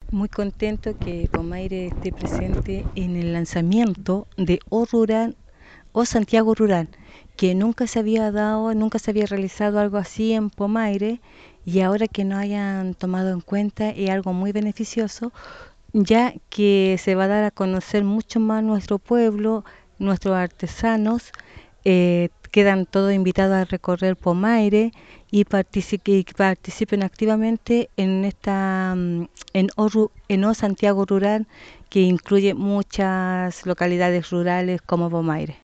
Muy contento que Pomaire esté presente en el lanzamiento de O Rural o Santiago Rural, que nunca se había dado, nunca se había realizado algo así en Pomaire, y ahora que nos hayan tomado en cuenta es algo muy beneficioso, ya que se va a dar a conocer mucho más nuestro pueblo, nuestros artesanos. Quedan todos invitados a recorrer Pomaire y participen activamente en en O Santiago Rural, que incluye muchas localidades rurales como Pomaire.